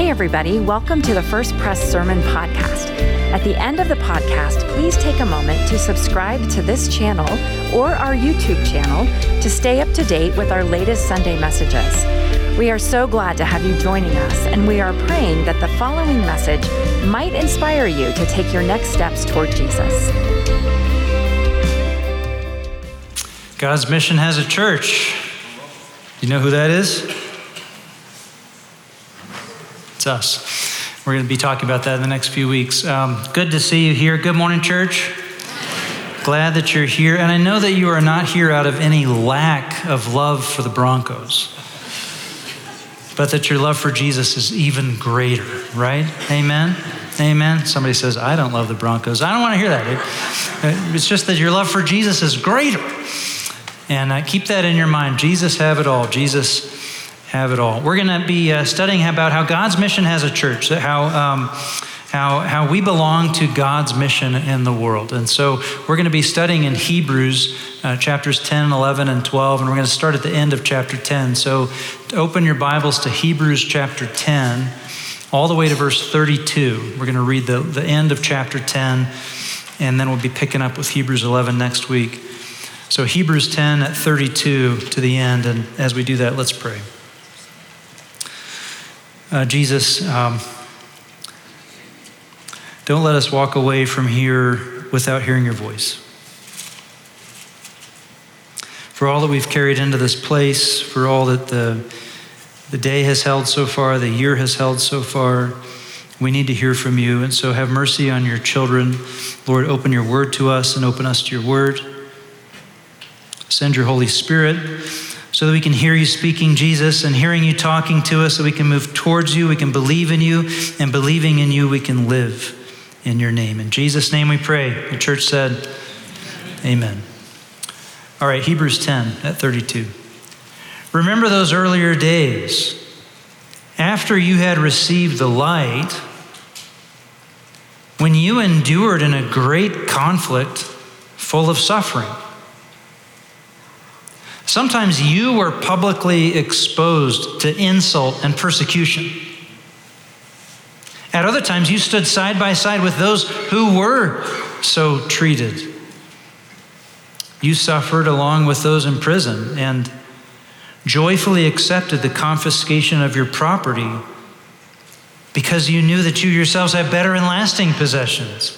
Hey everybody, welcome to the First Press Sermon Podcast. At the end of the podcast, please take a moment to subscribe to this channel or our YouTube channel to stay up to date with our latest Sunday messages. We are so glad to have you joining us, and we are praying that the following message might inspire you to take your next steps toward Jesus. God's Mission has a church. Do you know who that is? It's us. We're going to be talking about that in the next few weeks. Good to see you here. Good morning, church. Glad that you're here. And I know that you are not here out of any lack of love for the Broncos, but that your love for Jesus is even greater, right? Amen? Amen? Somebody says, I don't love the Broncos. I don't want to hear that. It's just that your love for Jesus is greater. And keep that in your mind. Jesus have it all. Jesus have it all. We're going to be studying about how God's mission has a church, how we belong to God's mission in the world. And so we're going to be studying in Hebrews chapters 10, 11, and 12, and we're going to start at the end of chapter 10. So open your Bibles to Hebrews chapter 10, all the way to verse 32. We're going to read the end of chapter 10, and then we'll be picking up with Hebrews 11 next week. So Hebrews 10 at 32 to the end, and as we do that, let's pray. Jesus, don't let us walk away from here without hearing your voice. For all that we've carried into this place, for all that the day has held so far, the year has held so far, we need to hear from you. And so have mercy on your children. Lord, open your word to us and open us to your word. Send your Holy Spirit so that we can hear you speaking, Jesus, and hearing you talking to us, so we can move towards you, we can believe in you, and believing in you, we can live in your name. In Jesus' name we pray. The church said, amen. All right, Hebrews 10 at 32. Remember those earlier days, after you had received the light, when you endured in a great conflict full of suffering. Sometimes you were publicly exposed to insult and persecution. At other times, you stood side by side with those who were so treated. You suffered along with those in prison and joyfully accepted the confiscation of your property because you knew that you yourselves had better and lasting possessions.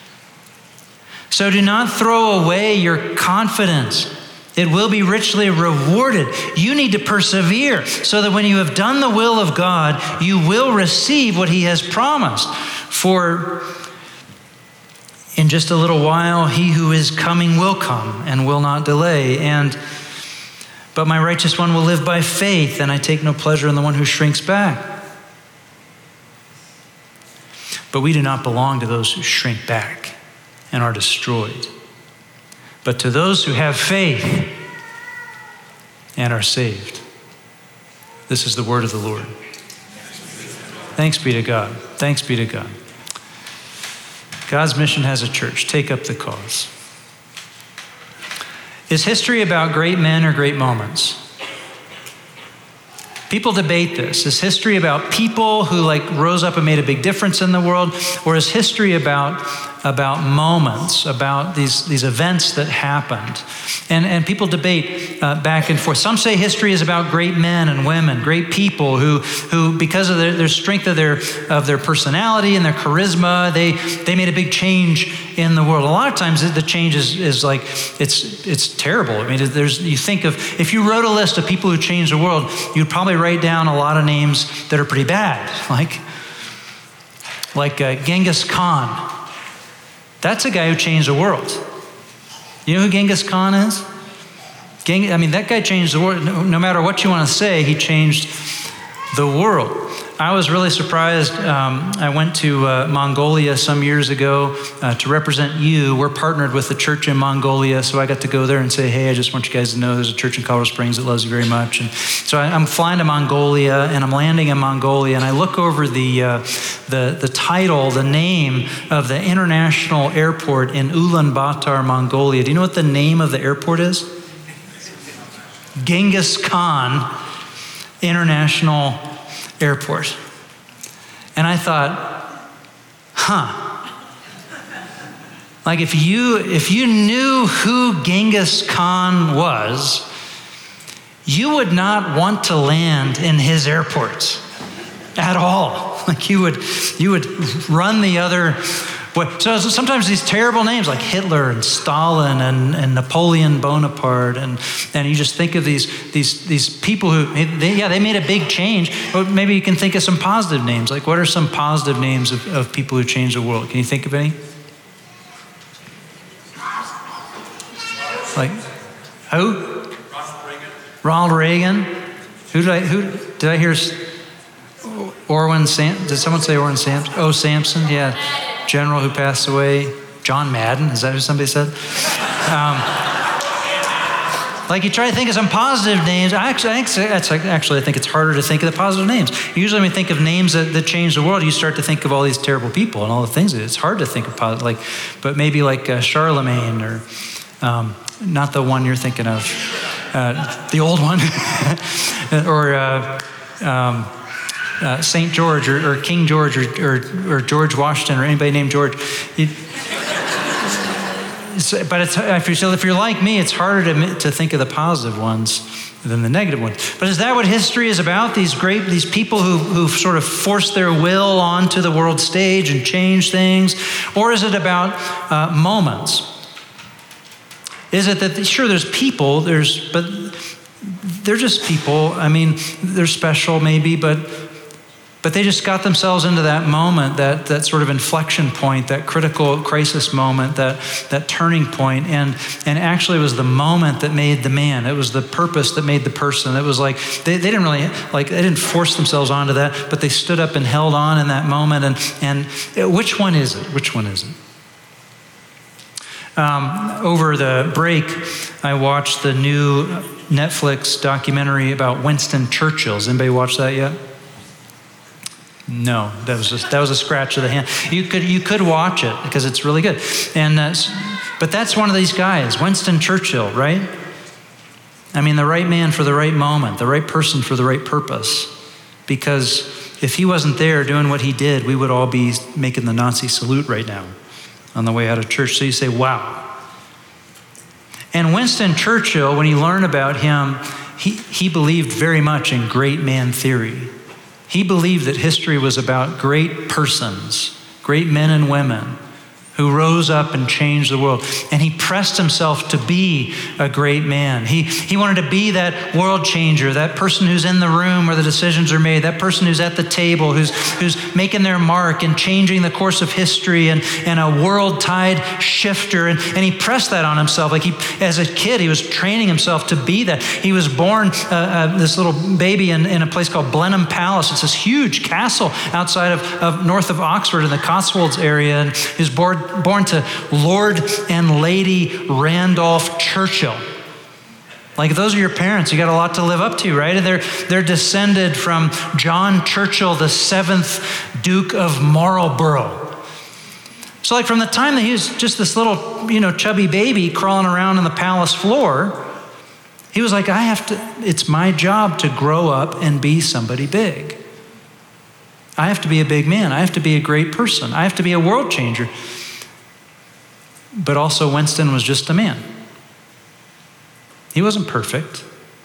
So do not throw away your confidence. It will be richly rewarded. You need to persevere so that when you have done the will of God, you will receive what he has promised. For in just a little while, he who is coming will come and will not delay. But my righteous one will live by faith, and I take no pleasure in the one who shrinks back. But we do not belong to those who shrink back and are destroyed, but to those who have faith and are saved. This is the word of the Lord. Thanks be to God. Thanks be to God. God's mission has a church. Take up the cause. Is history about great men or great moments? People debate this. Is history about people who rose up and made a big difference in the world? Or is history about moments, about these events that happened? And people debate back and forth. Some say history is about great men and women, great people who because of their strength of their personality and their charisma, they made a big change in the world. A lot of times the change is like, it's terrible. I mean, you think of, if you wrote a list of people who changed the world, you'd probably write down a lot of names that are pretty bad, like Genghis Khan. That's a guy who changed the world. You know who Genghis Khan is? That guy changed the world. No matter what you want to say, he changed the world. I was really surprised. I went to Mongolia some years ago to represent you. We're partnered with the church in Mongolia, so I got to go there and say, hey, I just want you guys to know there's a church in Colorado Springs that loves you very much. And so I'm flying to Mongolia, and I'm landing in Mongolia, and I look over the title, the name of the international airport in Ulaanbaatar, Mongolia. Do you know what the name of the airport is? Genghis Khan International Airport. And I thought, like if you knew who Genghis Khan was, you would not want to land in his airports at all. Like you would run the other way. So sometimes these terrible names like Hitler and Stalin and Napoleon Bonaparte, and you just think of these people who they made a big change. But maybe you can think of some positive names. Like what are some positive names of people who changed the world? Can you think of any? Like who? Ronald Reagan. Who did I hear? Orwin Sampson. Did someone say Orwin Sampson? Oh, Sampson. Yeah, general who passed away. John Madden. Is that who somebody said? Like you try to think of some positive names. I think it's harder to think of the positive names. Usually when we think of names that change the world, you start to think of all these terrible people and all the things. It's hard to think of positive, but maybe like Charlemagne or not the one you're thinking of, the old one, or St. George or King George or George Washington or anybody named George. But if you're like me, it's harder to think of the positive ones than the negative ones. But is that what history is about? These people who sort of force their will onto the world stage and change things? Or is it about moments? Is it that, sure, there's people, but they're just people. I mean, they're special maybe, but they just got themselves into that moment, that sort of inflection point, that critical crisis moment, that turning point. And actually it was the moment that made the man. It was the purpose that made the person. It was like, they didn't really, they didn't force themselves onto that, but they stood up and held on in that moment. And which one is it? Which one is it? Over the break, I watched the new Netflix documentary about Winston Churchill. Has anybody watched that yet? No, that was a scratch of the hand. You could watch it because it's really good. But that's one of these guys, Winston Churchill, right? I mean, the right man for the right moment, the right person for the right purpose. Because if he wasn't there doing what he did, we would all be making the Nazi salute right now on the way out of church. So you say, wow. And Winston Churchill, when you learn about him, he believed very much in great man theory. He believed that history was about great persons, great men and women who rose up and changed the world. And he pressed himself to be a great man. He wanted to be that world changer, that person who's in the room where the decisions are made, that person who's at the table, who's making their mark and changing the course of history and a world tide shifter. And he pressed that on himself. Like as a kid, he was training himself to be that. He was born, this little baby in a place called Blenheim Palace. It's this huge castle outside of north of Oxford in the Cotswolds area. And he was born to Lord and Lady Randolph Churchill. Like, if those are your parents, you got a lot to live up to, right? And they're descended from John Churchill, the 7th Duke of Marlborough. So like from the time that he was just this little, chubby baby crawling around on the palace floor, he was like, it's my job to grow up and be somebody big. I have to be a big man. I have to be a great person. I have to be a world changer. But also Winston was just a man. He wasn't perfect.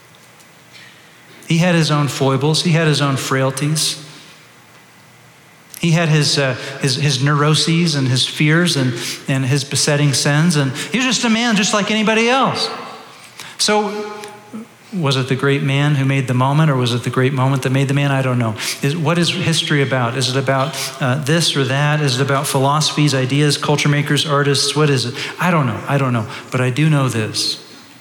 He had his own foibles. He had his own frailties. He had his neuroses and his fears and his besetting sins. And he was just a man just like anybody else. So was it the great man who made the moment, or was it the great moment that made the man? I don't know. What is history about? Is it about this or that? Is it about philosophies, ideas, culture makers, artists? What is it? I don't know. But I do know this.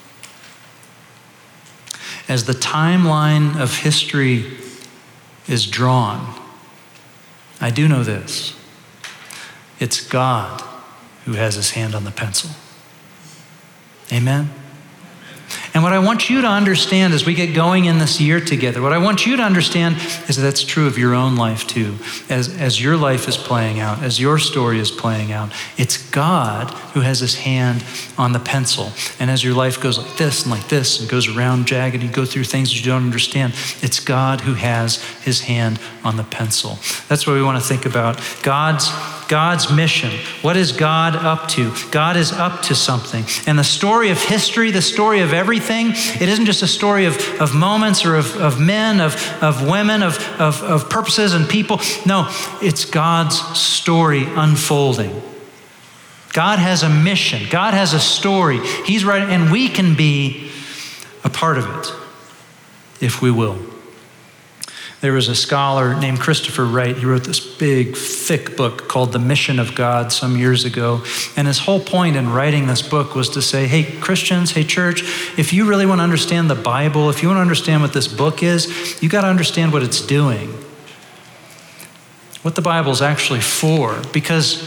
As the timeline of history is drawn, I do know this. It's God who has his hand on the pencil. Amen? And what I want you to understand as we get going in this year together, what I want you to understand is that that's true of your own life too. As your life is playing out, as your story is playing out, it's God who has his hand on the pencil. And as your life goes like this and goes around jagged, you go through things you don't understand, it's God who has his hand on the pencil. That's what we want to think about. God's mission. What is God up to? God is up to something. And the story of history, the story of everything, it isn't just a story of moments or of men, of women, of purposes and people. No, it's God's story unfolding. God has a mission. God has a story. He's right, and we can be a part of it if we will. There was a scholar named Christopher Wright. He wrote this big, thick book called The Mission of God some years ago. And his whole point in writing this book was to say, hey, Christians, hey, church, if you really want to understand the Bible, if you want to understand what this book is, you got to understand what it's doing, what the Bible is actually for. Because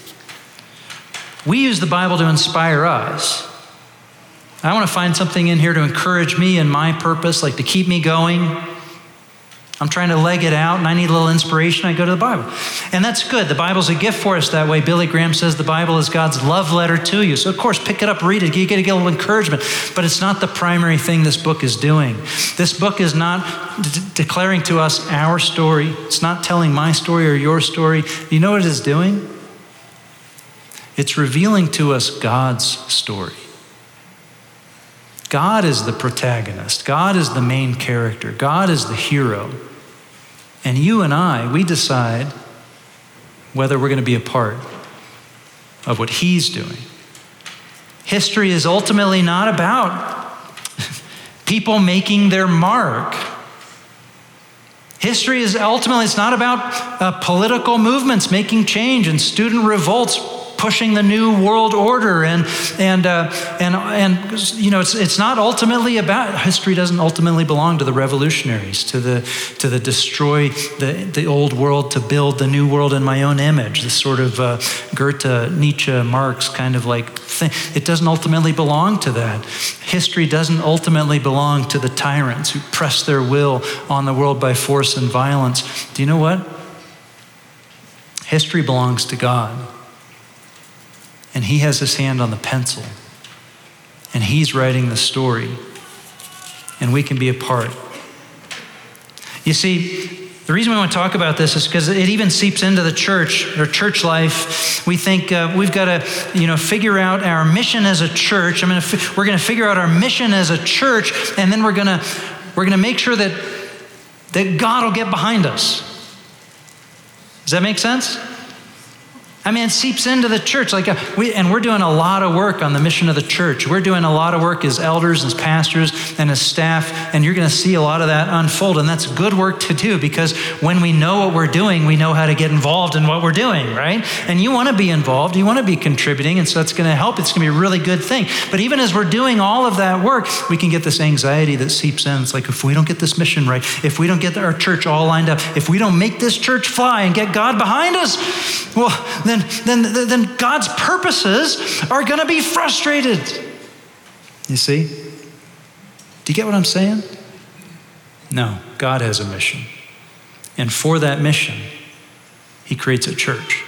we use the Bible to inspire us. I want to find something in here to encourage me and my purpose, like to keep me going. I'm trying to leg it out and I need a little inspiration. I go to the Bible. And that's good. The Bible's a gift for us that way. Billy Graham says the Bible is God's love letter to you. So of course, pick it up, read it. You get to get a little encourament. But it's not the primary thing this book is doing. This book is not declaring to us our story. It's not telling my story or your story. You know what it is doing? It's revealing to us God's story. God is the protagonist. God is the main character. God is the hero. And you and I, we decide whether we're going to be a part of what he's doing. History is ultimately not about people making their mark. History is ultimately, it's not about political movements making change and student revolts pushing the new world order and you know, it's not ultimately about, history doesn't ultimately belong to the revolutionaries, to the destroy the old world to build the new world in my own image, this sort of Goethe, Nietzsche, Marx kind of like thing. It doesn't ultimately belong to that. History doesn't ultimately belong to the tyrants who press their will on the world by force and violence. Do you know what? History belongs to God. And he has his hand on the pencil. And he's writing the story. And we can be a part. You see, the reason we want to talk about this is because it even seeps into the church, or church life. We think we've got to, figure out our mission as a church. We're going to figure out our mission as a church, and then we're going to make sure that God will get behind us. Does that make sense? It seeps into the church. We're doing a lot of work on the mission of the church. We're doing a lot of work as elders, as pastors, and as staff, and you're going to see a lot of that unfold, and that's good work to do, because when we know what we're doing, we know how to get involved in what we're doing, right? And you want to be involved, you want to be contributing, and so it's going to help. It's going to be a really good thing. But even as we're doing all of that work, we can get this anxiety that seeps in. It's like, if we don't get this mission right, if we don't get our church all lined up, if we don't make this church fly and get God behind us, well, then God's purposes are going to be frustrated. You see? Do you get what I'm saying? No, God has a mission. And for that mission, he creates a church.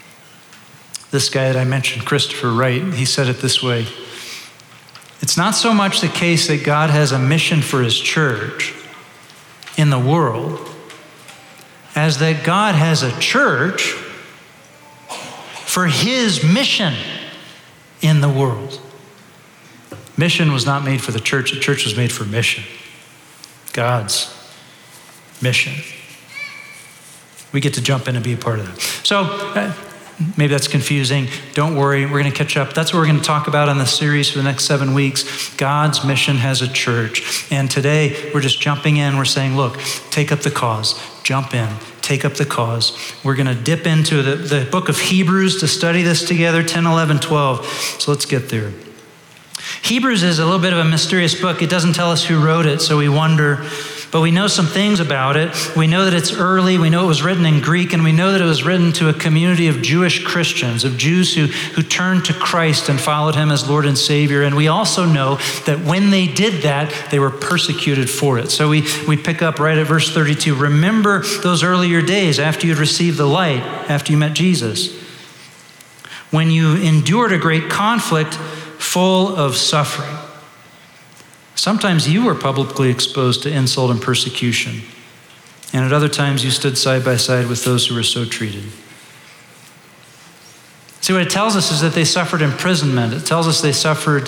This guy that I mentioned, Christopher Wright, he said it this way. It's not so much the case that God has a mission for his church in the world as that God has a church for his mission in the world. Mission was not made for the church was made for mission. God's mission. We get to jump in and be a part of that. So maybe that's confusing. Don't worry, we're going to catch up. That's what we're going to talk about in this series for the next 7 weeks. God's mission has a church. And today we're just jumping in. We're saying, look, take up the cause. Jump in. Take up the cause. We're going to dip into the book of Hebrews to study this together, 10, 11, 12. So let's get there. Hebrews is a little bit of a mysterious book. It doesn't tell us who wrote it, so we wonder, But we know some things about it. We know that it's early. We know it was written in Greek, and we know that it was written to a community of Jewish Christians, of Jews who turned to Christ and followed him as Lord and Savior. And we also know that when they did that, they were persecuted for it. So we pick up right at verse 32. Remember those earlier days after you'd received the light, after you met Jesus, when you endured a great conflict full of suffering. Sometimes you were publicly exposed to insult and persecution, and at other times you stood side by side with those who were so treated. See, what it tells us is that they suffered imprisonment. It tells us they suffered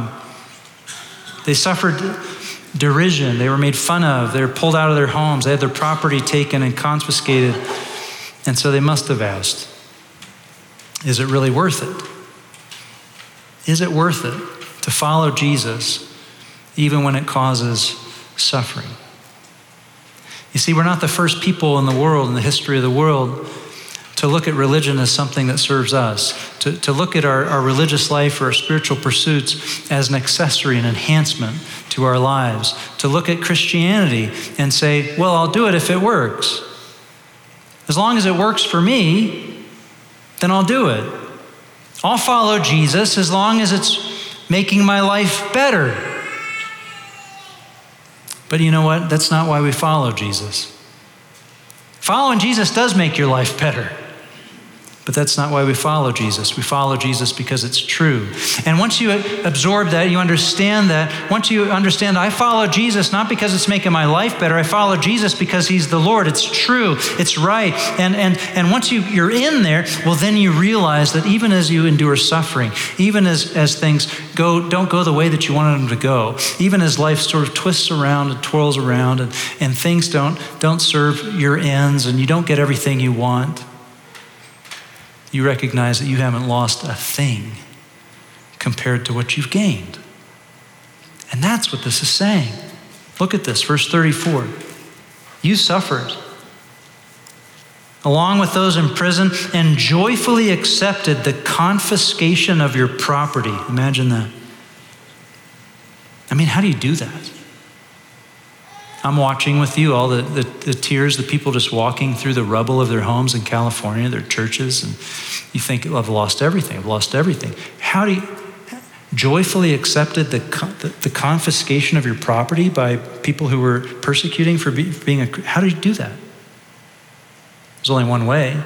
derision. They were made fun of. They were pulled out of their homes. They had their property taken and confiscated. And so they must have asked, is it really worth it? Is it worth it to follow Jesus even when it causes suffering? You see, we're not the first people in the world, in the history of the world, to look at religion as something that serves us, to look at our religious life or our spiritual pursuits as an accessory, an enhancement to our lives, to look at Christianity and say, well, I'll do it if it works. As long as it works for me, then I'll do it. I'll follow Jesus as long as it's making my life better. But you know what? That's not why we follow Jesus. Following Jesus does make your life better. But that's not why we follow Jesus. We follow Jesus because it's true. And once you absorb that, you understand that. Once you understand, I follow Jesus not because it's making my life better. I follow Jesus because he's the Lord. It's true. It's right. And once you're in there, well, then you realize that even as you endure suffering, even as things don't go the way that you wanted them to go, even as life sort of twists around and twirls around and things don't serve your ends and you don't get everything you want, you recognize that you haven't lost a thing compared to what you've gained. And that's what this is saying. Look at this, verse 34. You suffered along with those in prison and joyfully accepted the confiscation of your property. Imagine that. I mean, how do you do that? I'm watching with you all the tears, the people just walking through the rubble of their homes in California, their churches, and you think, well, I've lost everything. I've lost everything. How do you joyfully accepted the confiscation of your property by people who were persecuting for being how do you do that? There's only one way.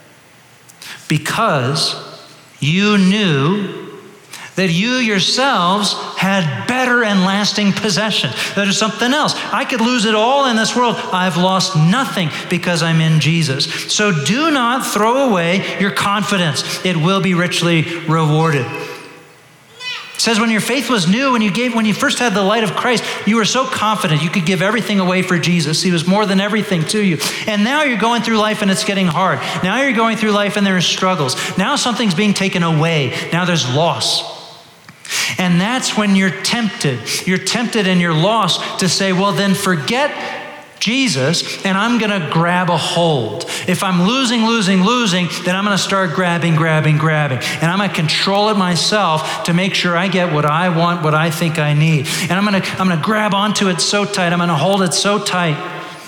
Because you knew that you yourselves had better and lasting possession. That is something else. I could lose it all in this world. I've lost nothing because I'm in Jesus. So do not throw away your confidence. It will be richly rewarded. It says when your faith was new, when you first had the light of Christ, you were so confident you could give everything away for Jesus. He was more than everything to you. And now you're going through life and it's getting hard. Now you're going through life and there are struggles. Now something's being taken away. Now there's loss. And that's when you're tempted. You're tempted and you're lost to say, well, then forget Jesus and I'm going to grab a hold. If I'm losing, then I'm going to start grabbing. And I'm going to control it myself to make sure I get what I want, what I think I need. And I'm going to grab onto it so tight. I'm going to hold it so tight.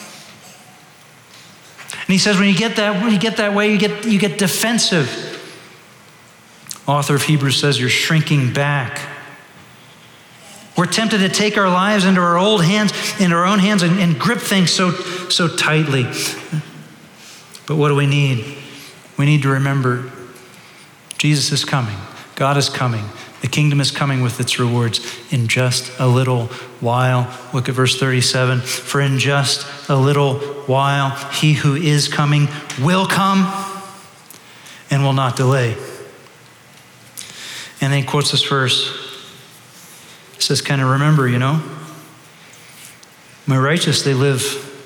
And he says, when you get that way, you get defensive. Author of Hebrews says you're shrinking back. We're tempted to take our lives into our own hands and grip things so tightly. But what do we need? We need to remember Jesus is coming. God is coming. The kingdom is coming with its rewards in just a little while. Look at verse 37. For in just a little while, he who is coming will come and will not delay. And then he quotes this verse. It says, kind of remember, my righteous, they live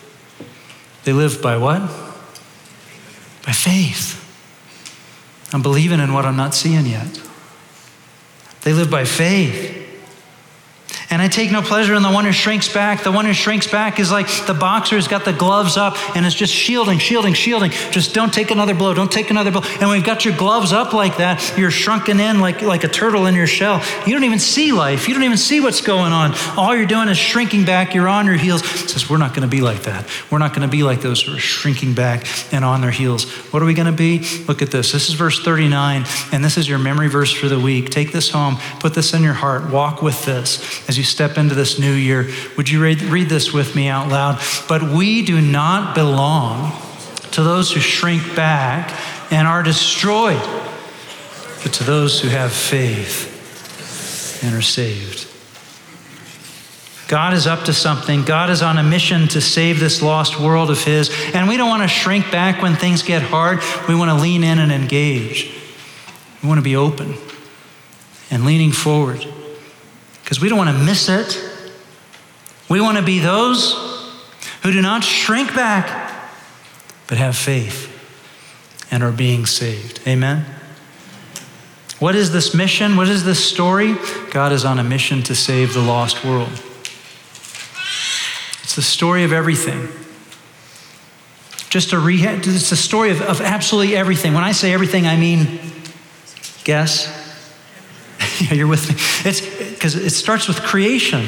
by what? By faith. I'm believing in what I'm not seeing yet. They live by faith. And I take no pleasure in the one who shrinks back. The one who shrinks back is like the boxer who's got the gloves up and is just shielding. Just don't take another blow, don't take another blow. And when you've got your gloves up like that, you're shrunken in like a turtle in your shell. You don't even see life. You don't even see what's going on. All you're doing is shrinking back. You're on your heels. It says, we're not going to be like that. We're not going to be like those who are shrinking back and on their heels. What are we going to be? Look at this. This is verse 39, and this is your memory verse for the week. Take this home. Put this in your heart. Walk with this as you step into this new year. Would you read this with me out loud? But we do not belong to those who shrink back and are destroyed, but to those who have faith and are saved. God is up to something. God is on a mission to save this lost world of his. And we don't want to shrink back when things get hard. We want to lean in and engage. We want to be open and leaning forward because we don't want to miss it. We want to be those who do not shrink back, but have faith and are being saved. Amen? What is this mission? What is this story? God is on a mission to save the lost world. It's the story of everything. It's the story of absolutely everything. When I say everything, I mean, guess? Yeah, you're with me. It's because it starts with creation.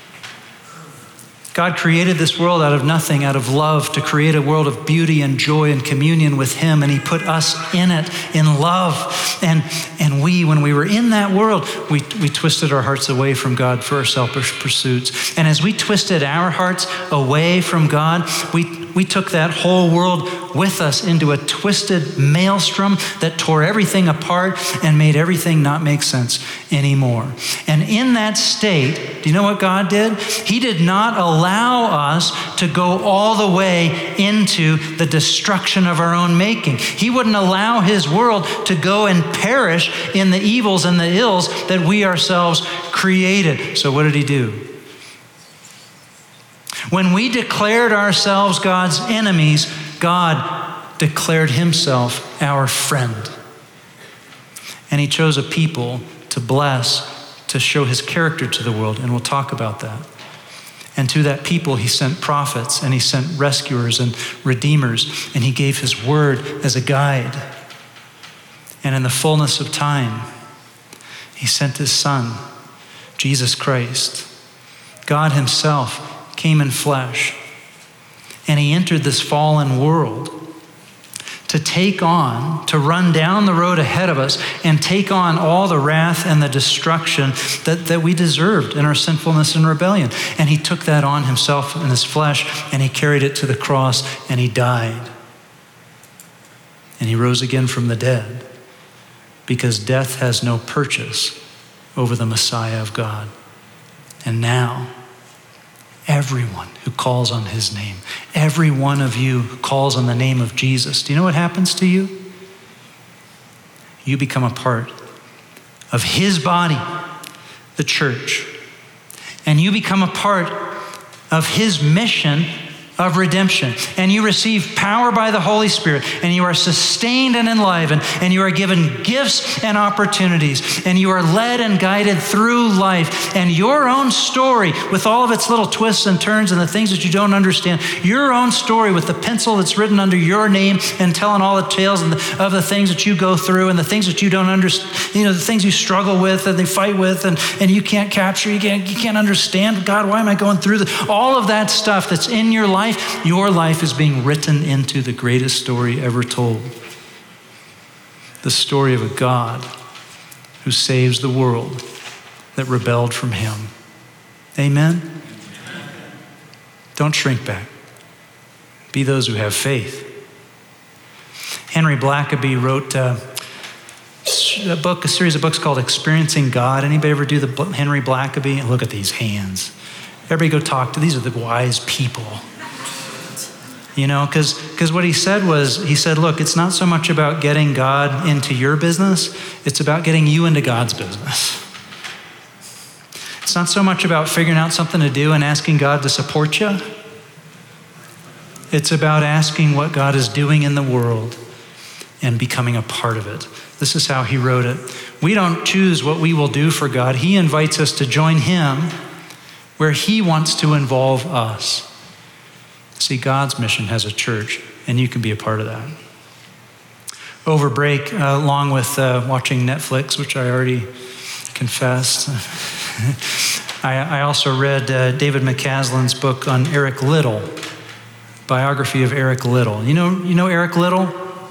God created this world out of nothing, out of love, to create a world of beauty and joy and communion with him. And he put us in it, in love. And we, when we were in that world, we twisted our hearts away from God for our selfish pursuits. And as we twisted our hearts away from God, we took that whole world with us into a twisted maelstrom that tore everything apart and made everything not make sense anymore. And in that state, do you know what God did? He did not allow us to go all the way into the destruction of our own making. He wouldn't allow his world to go and perish in the evils and the ills that we ourselves created. So what did he do? When we declared ourselves God's enemies, God declared himself our friend. And he chose a people to bless, to show his character to the world, and we'll talk about that. And to that people, he sent prophets, and he sent rescuers and redeemers, and he gave his word as a guide. And in the fullness of time, he sent his son, Jesus Christ. God himself came in flesh, and he entered this fallen world to run down the road ahead of us and take on all the wrath and the destruction that we deserved in our sinfulness and rebellion. And he took that on himself in his flesh, and he carried it to the cross, and he died. And he rose again from the dead, because death has no purchase over the Messiah of God. And now, everyone who calls on his name, every one of you who calls on the name of Jesus, do you know what happens to you? You become a part of his body, the church. And you become a part of his mission of redemption. And you receive power by the Holy Spirit, and you are sustained and enlivened, and you are given gifts and opportunities, and you are led and guided through life. And your own story, with all of its little twists and turns and the things that you don't understand, your own story with the pencil that's written under your name and telling all the tales of the things that you go through and the things that you don't understand, the things you struggle with and they fight with and you can't capture, you can't understand. God, why am I going through this? All of that stuff that's in your life, your life is being written into the greatest story ever told. The story of a God who saves the world that rebelled from him. Amen? Don't shrink back. Be those who have faith. Henry Blackaby wrote a series of books called Experiencing God. Anybody ever do the Henry Blackaby? Look at these hands. Everybody go talk to, these are the wise people. Because what he said was, look, it's not so much about getting God into your business, it's about getting you into God's business. It's not so much about figuring out something to do and asking God to support you. It's about asking what God is doing in the world and becoming a part of it. This is how he wrote it. We don't choose what we will do for God. He invites us to join him where he wants to involve us. See, God's mission has a church, and you can be a part of that. Over break, along with watching Netflix, which I already confessed, I also read David McCaslin's book on Eric Liddell, biography of Eric Liddell. You know Eric Liddell?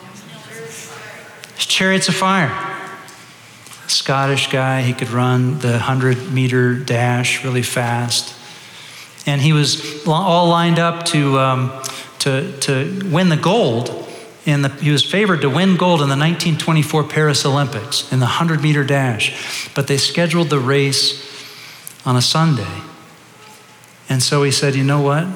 Chariots of Fire. Scottish guy, he could run the 100-meter dash really fast. And he was all lined up to win the gold. He was favored to win gold in the 1924 Paris Olympics in the 100-meter dash. But they scheduled the race on a Sunday. And so he said, you know what?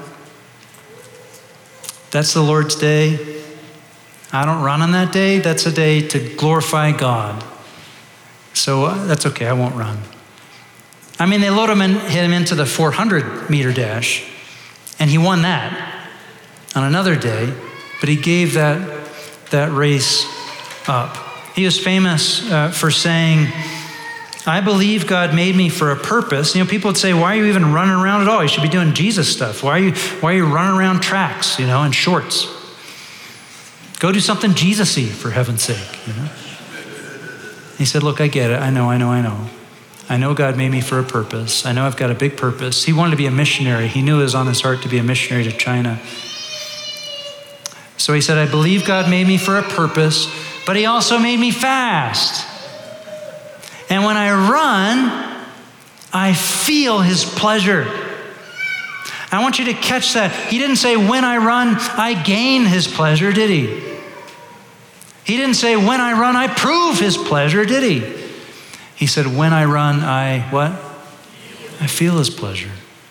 That's the Lord's day. I don't run on that day. That's a day to glorify God. So that's okay, I won't run. I mean, they hit him into the 400-meter dash, and he won that on another day, but he gave that race up. He was famous for saying, I believe God made me for a purpose. People would say, why are you even running around at all? You should be doing Jesus stuff. Why are you running around tracks, in shorts? Go do something Jesus-y, for heaven's sake, He said, look, I get it. I know. I know God made me for a purpose. I know I've got a big purpose. He wanted to be a missionary. He knew it was on his heart to be a missionary to China. So he said, I believe God made me for a purpose, but he also made me fast. And when I run, I feel his pleasure. I want you to catch that. He didn't say, when I run, I gain his pleasure, did he? He didn't say, when I run, I prove his pleasure, did he? He said, when I run, I feel his pleasure.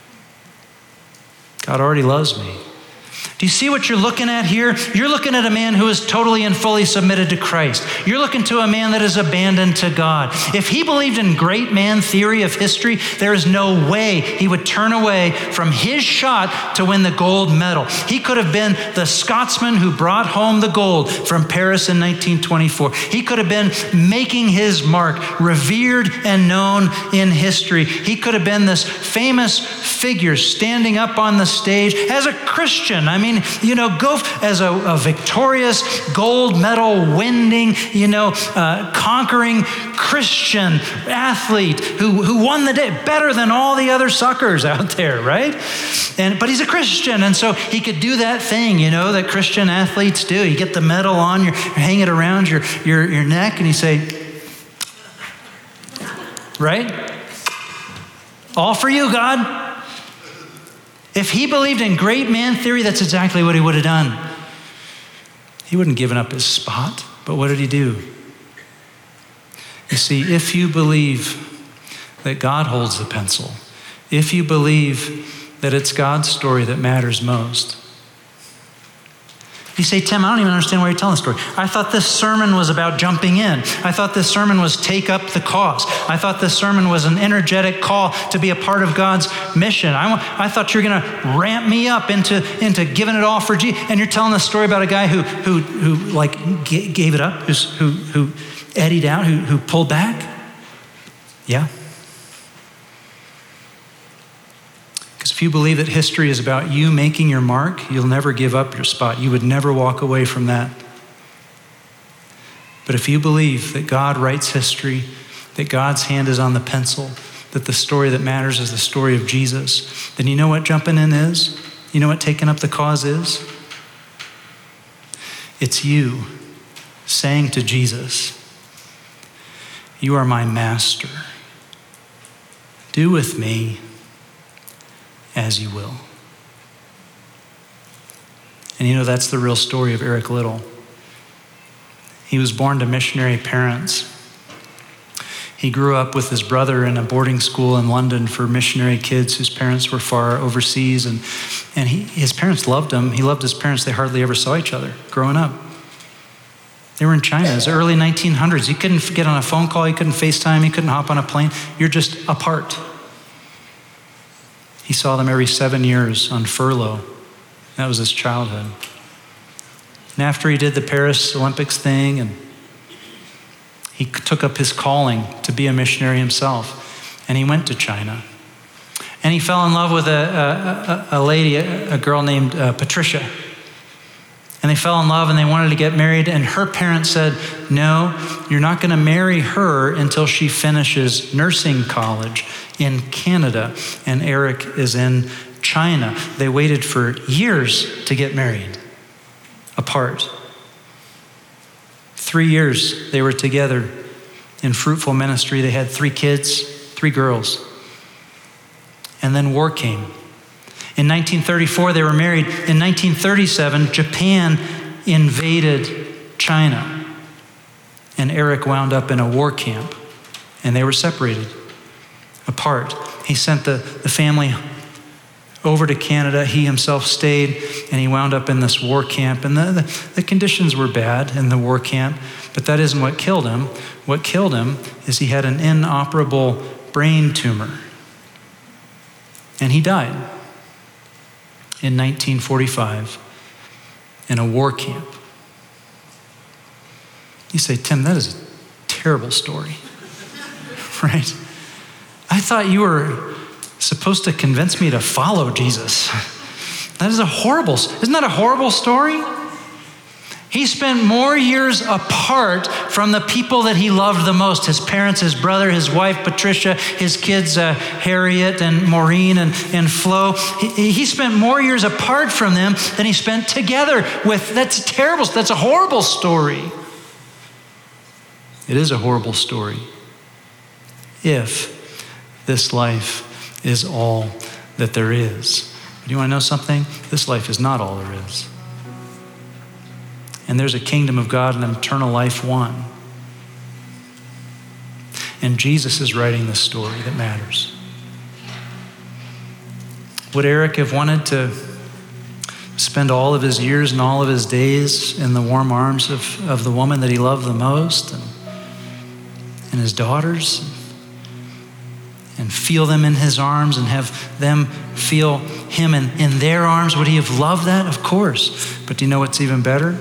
God already loves me. Do you see what you're looking at here? You're looking at a man who is totally and fully submitted to Christ. You're looking to a man that is abandoned to God. If he believed in great man theory of history, there is no way he would turn away from his shot to win the gold medal. He could have been the Scotsman who brought home the gold from Paris in 1924. He could have been making his mark, revered and known in history. He could have been this famous figure standing up on the stage as a Christian. Go as a victorious gold medal winning, conquering Christian athlete who won the day better than all the other suckers out there, right? But he's a Christian, and so he could do that thing, that Christian athletes do. You get the medal on, you hang it around your neck, and you say, right? All for you, God. If he believed in great man theory, that's exactly what he would have done. He wouldn't have given up his spot, but what did he do? You see, if you believe that God holds the pencil, if you believe that it's God's story that matters most, you say, Tim, I don't even understand why you're telling the story. I thought this sermon was about jumping in. I thought this sermon was take up the cause. I thought this sermon was an energetic call to be a part of God's mission. I thought you were going to ramp me up into giving it all for Jesus. And you're telling a story about a guy who gave it up, who eddied out, who pulled back. Yeah. If you believe that history is about you making your mark, you'll never give up your spot. You would never walk away from that. But if you believe that God writes history, that God's hand is on the pencil, that the story that matters is the story of Jesus, then you know what jumping in is? You know what taking up the cause is? It's you saying to Jesus, you are my master. Do with me as you will. And that's the real story of Eric Liddell. He was born to missionary parents. He grew up with his brother in a boarding school in London for missionary kids whose parents were far overseas. And his parents loved him. He loved his parents. They hardly ever saw each other growing up. They were in China. It was the early 1900s. You couldn't get on a phone call. You couldn't FaceTime. You couldn't hop on a plane. You're just apart. He saw them every 7 years on furlough. That was his childhood. And after he did the Paris Olympics thing, and he took up his calling to be a missionary himself, and he went to China. And he fell in love with a lady, a girl named Patricia. And they fell in love and they wanted to get married. And her parents said, no, you're not going to marry her until she finishes nursing college in Canada. And Eric is in China. They waited for years to get married, apart. 3 years they were together in fruitful ministry. They had 3 kids, 3 girls. And then war came. In 1934, they were married. In 1937, Japan invaded China. And Eric wound up in a war camp. And they were separated, apart. He sent the family over to Canada. He himself stayed, and he wound up in this war camp. And the conditions were bad in the war camp, but that isn't what killed him. What killed him is he had an inoperable brain tumor. And he died in 1945 in a war camp. You say, Tim, that is a terrible story, right? I thought you were supposed to convince me to follow Jesus. That is isn't that a horrible story? He spent more years apart from the people that he loved the most, his parents, his brother, his wife, Patricia, his kids, Harriet and Maureen and Flo. He spent more years apart from them than he spent together with. That's terrible. That's a horrible story. It is a horrible story if this life is all that there is. Do you want to know something? This life is not all there is. And there's a kingdom of God and an eternal life won. And Jesus is writing the story that matters. Would Eric have wanted to spend all of his years and all of his days in the warm arms of the woman that he loved the most and his daughters, and feel them in his arms and have them feel him in their arms? Would he have loved that? Of course. But do you know what's even better?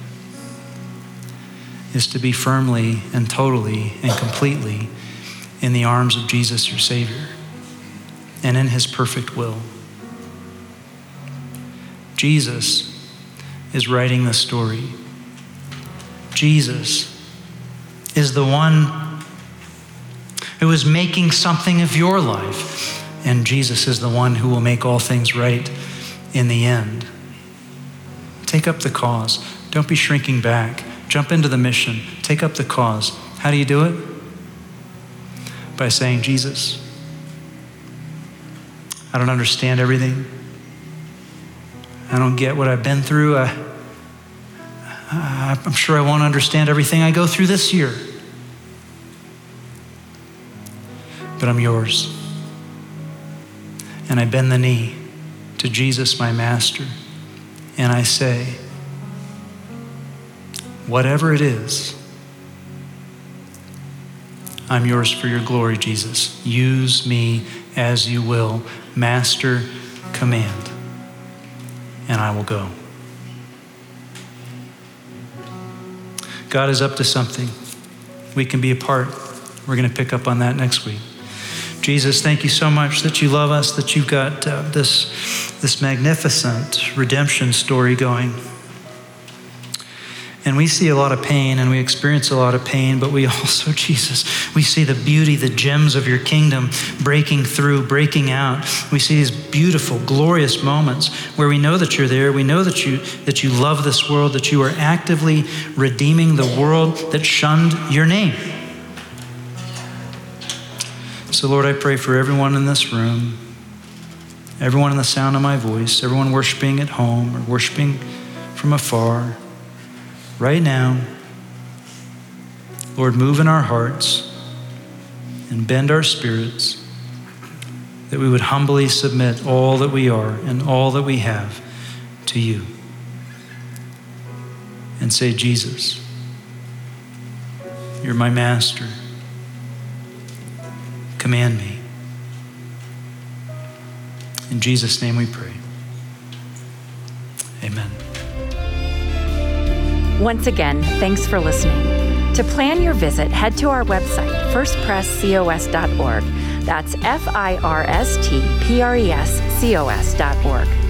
Is to be firmly and totally and completely in the arms of Jesus, your Savior, and in his perfect will. Jesus is writing the story. Jesus is the one who is making something of your life, and Jesus is the one who will make all things right in the end. Take up the cause. Don't be shrinking back. Jump into the mission. Take up the cause. How do you do it? By saying, Jesus, I don't understand everything. I don't get what I've been through. I'm sure I won't understand everything I go through this year. But I'm yours. And I bend the knee to Jesus, my master, and I say, whatever it is, I'm yours for your glory, Jesus. Use me as you will. Master, command, and I will go. God is up to something. We can be a part. We're going to pick up on that next week. Jesus, thank you so much that you love us, that you've got this magnificent redemption story going. And we see a lot of pain and we experience a lot of pain, but we also, Jesus, we see the beauty, the gems of your kingdom breaking through, breaking out. We see these beautiful, glorious moments where we know that you're there. We know that you love this world, that you are actively redeeming the world that shunned your name. So Lord, I pray for everyone in this room, everyone in the sound of my voice, everyone worshiping at home or worshiping from afar. Right now, Lord, move in our hearts and bend our spirits, that we would humbly submit all that we are and all that we have to you. And say, Jesus, you're my master. Command me. In Jesus' name we pray. Amen. Once again, thanks for listening. To plan your visit, head to our website, firstpresscos.org. That's FIRSTPRESCOS.org.